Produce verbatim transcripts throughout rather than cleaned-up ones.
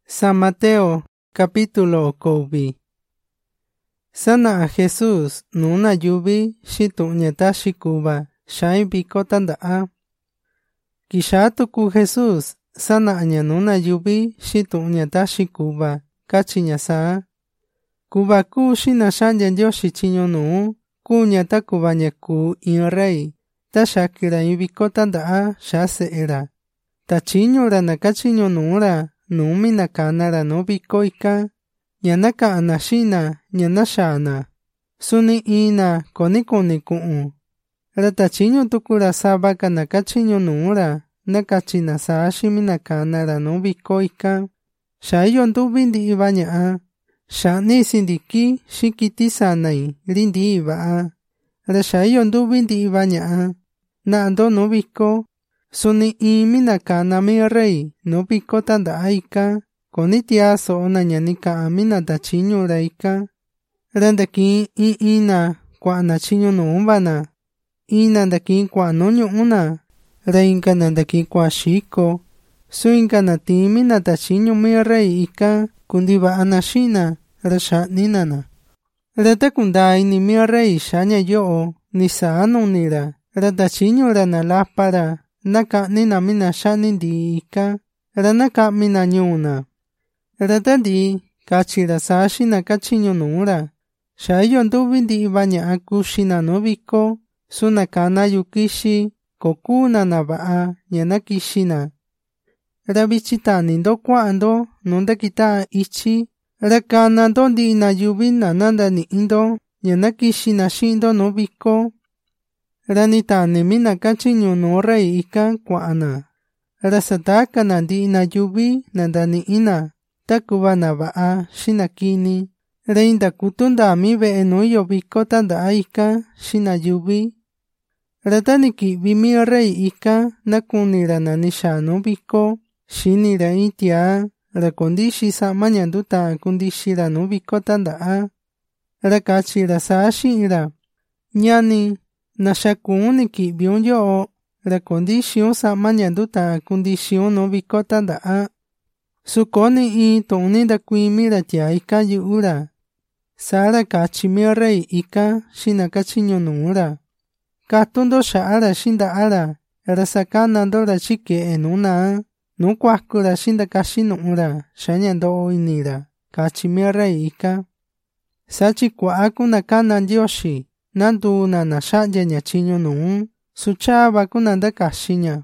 San Mateo, capítulo kobi. Sana a Jesús, nuna yubi, shituñeta shikuba, shai biko tandaa. Kishatuku Jesús, sana aña nuna yubi, shituñeta shikuba, kachiñasa. Kuba ku shina shanyan yoshi chiño nu, kuñata kubaña ku in rey, ta shakira ibiko tandaa, shase era. Ta chiño rana kachiño nura, numi nakanara no bikoika, nyanaka anashina, nyanashana. Suni ina, koni koni kuu. Ratachiño tukura sabaka nakachiño nura, nakachina saashimi nakanara no bikoika. Shayon tu bindi ibaña. Shani sindiki, shikiti sanai, rindi iba. Rashayon tu bindi ibaña. Na ando no biko. Suni imi nakana mi rey, no biko tanda aika, konitia so na nyanika amina da chiño raika. Randaki i ina, kwa na chiño no umbana. Ina ndaki kwa noño una, reinka nandaki kwa shiko. Suinka na timi na da chiño mi rey ika, kundiba anashina, rasha ninana. Rata kundai ni mi rey shanya yo, ni saano nira, rata chiño rana lapara. Naka nina mina shani di ika, ranaka mina nyuna. Rata di, kachira sashi na kachiño nura. Shayon dubindi ibaña akushina nobiko, sunakana yukishi, kokuna nabaa, nyanakishina. Rabichita nindo kwando, nunda kita ichi, rakana dondi ina yubina nanda ni indo, nyanakishina shindo nobiko. Ranita nemina kachiño no rey ika kwaana. Rasataka nandi ina yubi nandani ina. Takuba na baa shinakini. Reinda kutunda mibe enuyo biko tanda aika shina yubi. Rataniki bimi rey ika nakunira nanishano biko. Shinira itia. Rakondishi sa manyanduta kundishira no biko tanda a. Rakachira sa shira. Nyani. Nashakuni ki byonyo, la condition sa manyanduta condition no bikota da a. Sukoni i toni da kuimira tia ika yura. Sara kachimi rey ika shina kachiño nura. Katundo shaara shinda ara, rasakana dora chike enuna. No kwakura shinda kashinura, shanyando inira, kachimi rey ika. Sachi kwa akuna kanan yoshi. Nandu na nashaya nyachiño nuu, suchaba kunanda kashiña.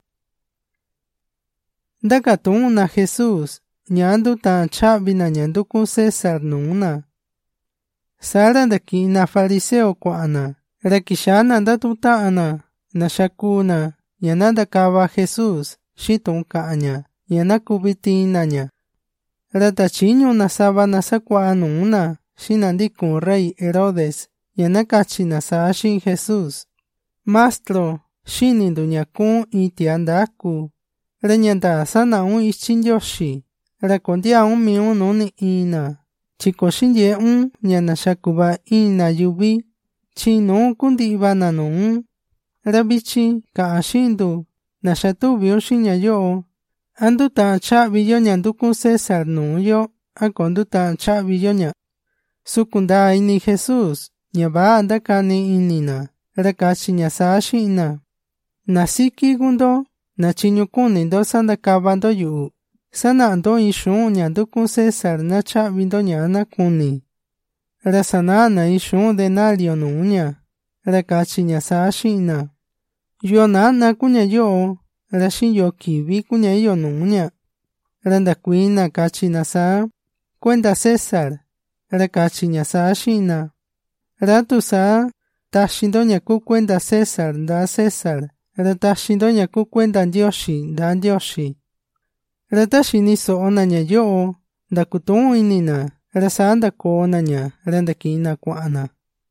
Dakatun na Jesús, nyandu ta chabina nyandu kun César nuna. Sara daki na fariseo kwaana, rakishana datutaana, na shakuna, yanada kaba Jesús, shitun kaanya, yanakubitinaña. Ratachiño na saba na sakwa nuna, shinandikun rey Herodes. Yanakachina saashin Jesús. Mastro, shini duñakun itiandaku. Reñanda sana un ichin yoshi. Rakondia un miun nuni ina. Chiko shinye un nyanashakuba ina yubi. Chino kundi ibana nun. Rabichi ka ashindu. Nashatu bio shinya yo. Anduta chabi yo nyandukun César nun yo. Akonduta chabi yo nya. Sukunda ini Jesús. Nyaba andakani inina, rakachi nyasashi ina. Nasiki gundo, nachinyukuni do sandakabando yu. Sana ando ishun nyandukun César na chabindo nyana kuni. Rasanana ishun denario nunya, rakachi nyasashi ina. Yonana kunya yo, rashin yo kibi kunya yo nunya. Randakuina kachi nasa, cuenta César, rakachi nyasashi ina. Ratu sa, tashindo nyaku cuenta César, da César. Ratashindo nyaku cuenta Dioshi, da Dioshi. Ratashini so onanya yo, da kutun inina, rasanda ko onanya, randakina kwaana.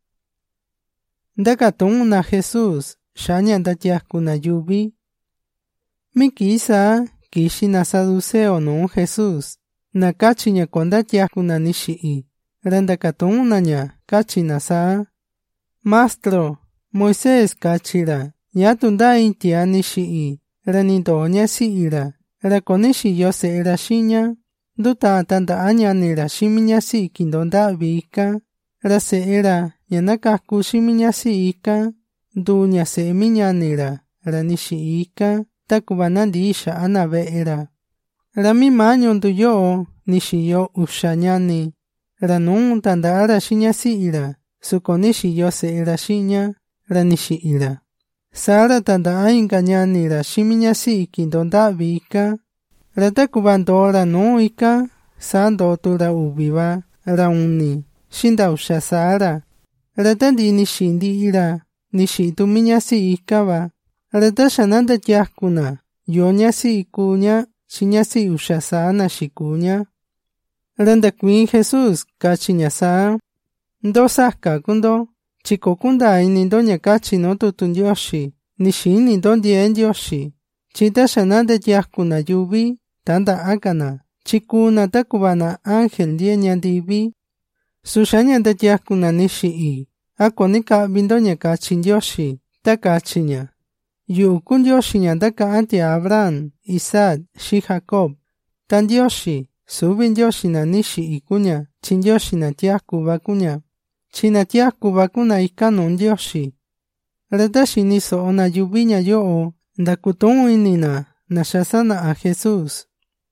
Dakatun na Jesús, shanya datyakuna yubi. Mikisa, kishi na saduceo no Jesús, nakachi nyakondatyakuna nishii. Randakatun nanya, kachina sa. Mastro, Moisés kachira, yatunda intia nishii, ranindo nya siira, rakonishi yose era shinya, Duta tanda añanira shimiñasi kindonda vika. Raseera yanakaku shimiñasi ika. Duña se miñanira ranishi ika. Takubanandisha anaveera. Rami maño duyo nishiyo ushanyani. Ranun tanda ara shiñasi ira. Sukonishi yo se era shiña. Ranishi ira. Sara tanda aingañani ra shimiñasi kindonda vika. Ratakubando ranu ika. Sando tura ubiva rauni. Shinda usha sara. Ratandi nishindi ira. Nishi tumiñasi ikava. Ratashananda yakuna. Yoñasi ikuña. Shiñasi usha sana shikuña. Randa Queen Jesús kachiñasa. Ndosaka kundo. Chiko kunda inindo nyakachi no tutun yoshi. Nishini dondi en yoshi. Chita shananda yakuna yubi. Tanda akana. Chikuna takubana ángel dienya divi. Sushanyanda yakuna nishi. Akonika bindo nyakachi yoshi. Takachiña. Yu kun yoshi nyandaka anti Abraham, Isaac, shi Jacob. Tan yoshi. Subin yoshi na nishi ikuña. Chin yoshi na tiakuba kuña. Chinatiaku bakuna ikanon yoshi. Ratashi niso ona yubiña yo ndakutun inina nashasana a Jesús.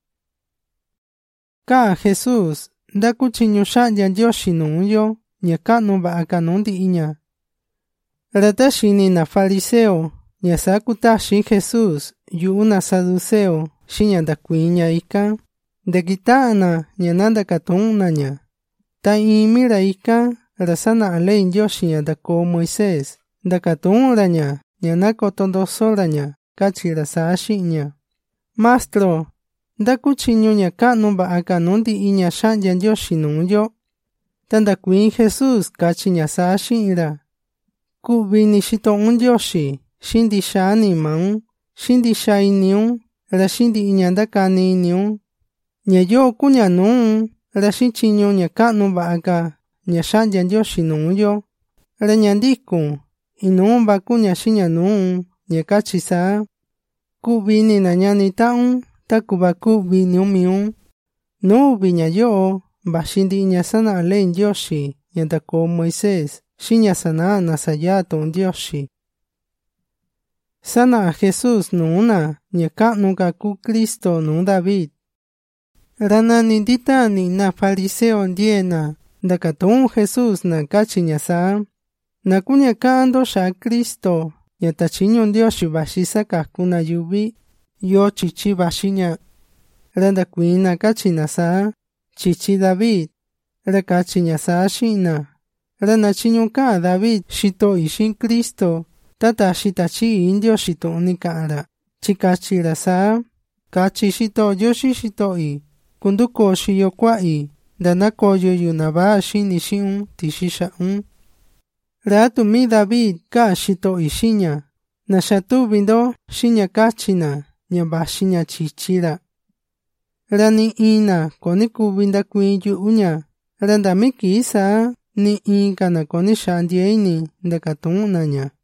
Ka a Jesús ndakuchiñushanyan yoshi nuyo nyakano ba akanundi iña. Ratashi nina fariseo nyasakutashi Jesús yu una saduceo shiña ndakuiña ika. Ndekitana nyananda katunnaña. Ta imira ika. Rasana alei yoshi yandako Moisés. Dakatunraña. Yanako tondosoraña. Kachi rasashi iña. Mastro. Dakuchiñuña kanumba akanundi iña shanyan yoshi nuyo. Tandakuin Jesús kachiña sashi ira. Kubini shito un yoshi. Shindi shani maun. Shindi shai niun. Rashindi iñandakani niun. Nyayo kuña nun. Rashichiñuña kanumba aka. Nyashanyan yoshi nuyo. Rañandiku. Inumba kuña shiña nun. Nyakachisa. Kubini nañani taun. Takuba kubini umiun. Nubi nyayo. Bashindi nyasana alen yoshi. Yandako Moisés. Shiña sana nasayato yoshi. Sana a Jesús nuna. Nyakanuka ku Cristo nun David. Rananindita ni na fariseo ndiena. Dakatun Jesús na kachiñasa. Nakuña kando sha Cristo. Yatachiñon Dioshi bashisa kakuna yubi. Yo chichi bashiña. Randa kuina kachinasa. Chichi David. Rakachiñasa shina. Rana chiñon ka David shito ishin Cristo. Tata shitachi indio shito unikara. Chikachirasa. Kachi shito yoshi shito i. Kunduko shiyo kwa i. Danako yoyunaba shini shiun tishisha un. Ratu mi David ka shito ishinya. Nashatu bindo shinya kachina. Nyamba shinya chichira. Rani ina koniku binda kuinyu unya. Randa miki isa ni inka na koni shandieini ndakatunanya.